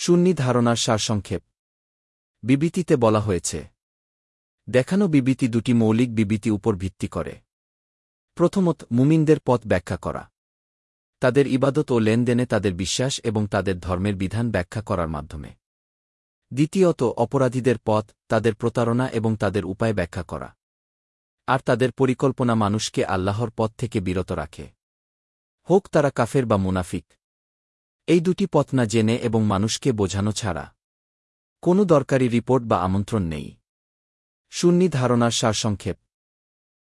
সুন্নি ধারণার সারসংক্ষেপ। বিবৃতিতে বলা হয়েছে, দেখানো বিবৃতি দুটি মৌলিক বিবৃতি উপর ভিত্তি করে। প্রথমত, মুমিনদের পথ ব্যাখ্যা করা, তাদের ইবাদত ও লেনদেনে তাদের বিশ্বাস এবং তাদের ধর্মের বিধান ব্যাখ্যা করার মাধ্যমে। দ্বিতীয়ত, অপরাধীদের পথ, তাদের প্রতারণা এবং তাদের উপায় ব্যাখ্যা করা, আর তাদের পরিকল্পনা মানুষকে আল্লাহর পথ থেকে বিরত রাখে, হোক তারা কাফের বা মুনাফিক। এই দুটি পথ না জেনে এবং মানুষকে বোঝানো ছাড়া কোনো দরকারি রিপোর্ট বা আমন্ত্রণ নেই। সুন্নি ধারণার সারসংক্ষেপ।